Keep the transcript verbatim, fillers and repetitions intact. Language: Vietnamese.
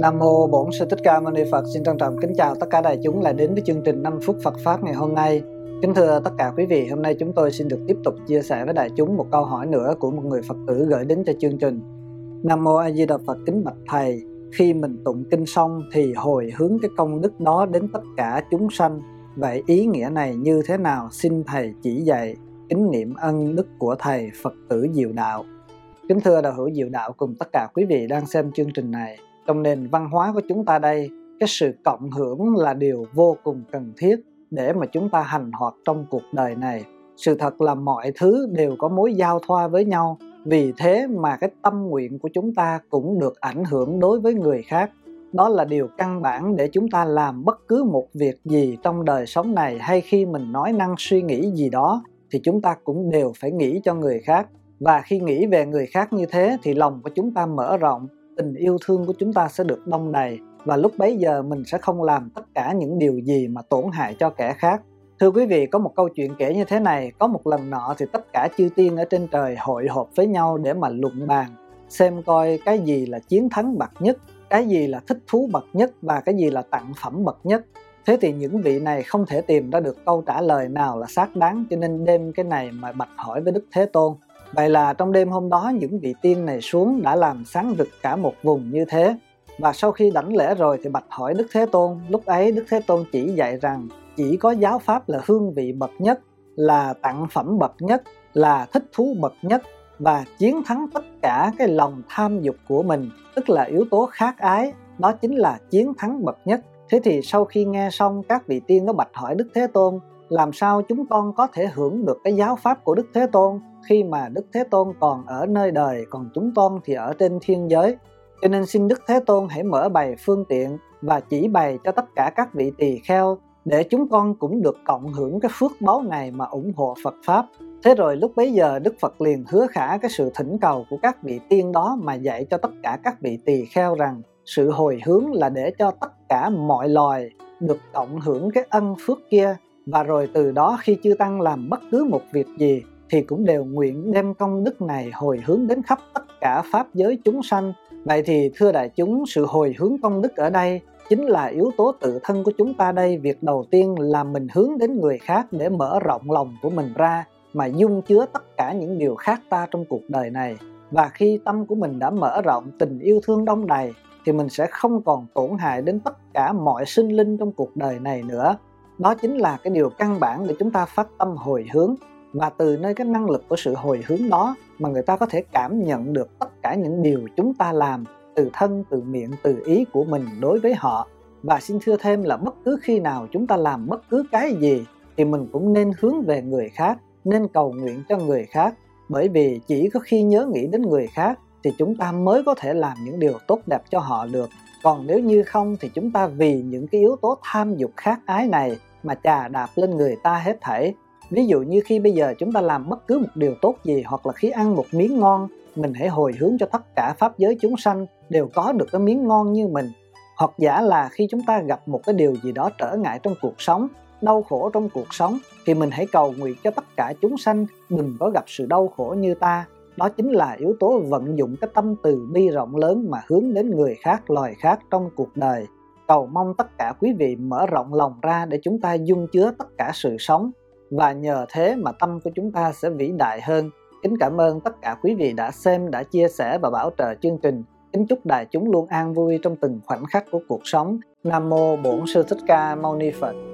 Nam mô Bổn Sư Thích Ca Mâu Ni Phật. Xin trân trọng kính chào tất cả đại chúng lại đến với chương trình năm phút Phật pháp ngày hôm nay. Kính thưa tất cả quý vị, hôm nay chúng tôi xin được tiếp tục chia sẻ với đại chúng một câu hỏi nữa của một người Phật tử gửi đến cho chương trình. Nam mô A Di Đà Phật. Kính bạch thầy, khi mình tụng kinh xong thì hồi hướng cái công đức đó đến tất cả chúng sanh. Vậy ý nghĩa này như thế nào? Xin thầy chỉ dạy. Kính niệm ân đức của thầy Phật tử Diệu Đạo. Kính thưa đạo hữu Diệu Đạo cùng tất cả quý vị đang xem chương trình này. Trong nền văn hóa của chúng ta đây, cái sự cộng hưởng là điều vô cùng cần thiết để mà chúng ta hành hoạt trong cuộc đời này. Sự thật là mọi thứ đều có mối giao thoa với nhau. Vì thế mà cái tâm nguyện của chúng ta cũng được ảnh hưởng đối với người khác. Đó là điều căn bản để chúng ta làm bất cứ một việc gì trong đời sống này, hay khi mình nói năng suy nghĩ gì đó thì chúng ta cũng đều phải nghĩ cho người khác. Và khi nghĩ về người khác như thế thì lòng của chúng ta mở rộng, tình yêu thương của chúng ta sẽ được đong đầy, và lúc bấy giờ mình sẽ không làm tất cả những điều gì mà tổn hại cho kẻ khác. Thưa quý vị, có một câu chuyện kể như thế này. Có một lần nọ thì tất cả chư tiên ở trên trời hội họp với nhau để mà luận bàn, xem coi cái gì là chiến thắng bậc nhất, cái gì là thích thú bậc nhất và cái gì là tặng phẩm bậc nhất. Thế thì những vị này không thể tìm ra được câu trả lời nào là xác đáng, cho nên đêm cái này mà bạch hỏi với Đức Thế Tôn. Vậy là trong đêm hôm đó, những vị tiên này xuống đã làm sáng rực cả một vùng như thế. Và sau khi đảnh lễ rồi thì bạch hỏi Đức Thế Tôn. Lúc ấy Đức Thế Tôn chỉ dạy rằng chỉ có giáo pháp là hương vị bậc nhất, là tặng phẩm bậc nhất, là thích thú bậc nhất, và chiến thắng tất cả cái lòng tham dục của mình, tức là yếu tố khát ái, đó chính là chiến thắng bậc nhất. Thế thì sau khi nghe xong, các vị tiên có bạch hỏi Đức Thế Tôn, làm sao chúng con có thể hưởng được cái giáo pháp của Đức Thế Tôn khi mà Đức Thế Tôn còn ở nơi đời, còn chúng con thì ở trên thiên giới. Cho nên xin Đức Thế Tôn hãy mở bày phương tiện và chỉ bày cho tất cả các vị tỳ kheo, để chúng con cũng được cộng hưởng cái phước báu này mà ủng hộ Phật Pháp. Thế rồi lúc bấy giờ Đức Phật liền hứa khả cái sự thỉnh cầu của các vị tiên đó mà dạy cho tất cả các vị tỳ kheo rằng sự hồi hướng là để cho tất cả mọi loài được cộng hưởng cái ân phước kia. Và rồi từ đó khi chư Tăng làm bất cứ một việc gì thì cũng đều nguyện đem công đức này hồi hướng đến khắp tất cả pháp giới chúng sanh. Vậy thì thưa đại chúng, sự hồi hướng công đức ở đây chính là yếu tố tự thân của chúng ta đây. Việc đầu tiên là mình hướng đến người khác để mở rộng lòng của mình ra, mà dung chứa tất cả những điều khác ta trong cuộc đời này. Và khi tâm của mình đã mở rộng, tình yêu thương đong đầy, thì mình sẽ không còn tổn hại đến tất cả mọi sinh linh trong cuộc đời này nữa. Đó chính là cái điều căn bản để chúng ta phát tâm hồi hướng. Và từ nơi cái năng lực của sự hồi hướng đó mà người ta có thể cảm nhận được tất cả những điều chúng ta làm từ thân, từ miệng, từ ý của mình đối với họ. Và xin thưa thêm là bất cứ khi nào chúng ta làm bất cứ cái gì thì mình cũng nên hướng về người khác, nên cầu nguyện cho người khác. Bởi vì chỉ có khi nhớ nghĩ đến người khác thì chúng ta mới có thể làm những điều tốt đẹp cho họ được. Còn nếu như không thì chúng ta vì những cái yếu tố tham dục khát ái này mà chà đạp lên người ta hết thảy. Ví dụ như khi bây giờ chúng ta làm bất cứ một điều tốt gì, hoặc là khi ăn một miếng ngon, mình hãy hồi hướng cho tất cả pháp giới chúng sanh đều có được cái miếng ngon như mình. Hoặc giả là khi chúng ta gặp một cái điều gì đó trở ngại trong cuộc sống, đau khổ trong cuộc sống, thì mình hãy cầu nguyện cho tất cả chúng sanh đừng có gặp sự đau khổ như ta. Đó chính là yếu tố vận dụng cái tâm từ bi rộng lớn mà hướng đến người khác, loài khác trong cuộc đời. Cầu mong tất cả quý vị mở rộng lòng ra để chúng ta dung chứa tất cả sự sống, và nhờ thế mà tâm của chúng ta sẽ vĩ đại hơn. Kính cảm ơn tất cả quý vị đã xem, đã chia sẻ và bảo trợ chương trình. Kính chúc đại chúng luôn an vui trong từng khoảnh khắc của cuộc sống. Nam mô Bổn Sư Thích Ca Mâu Ni Phật.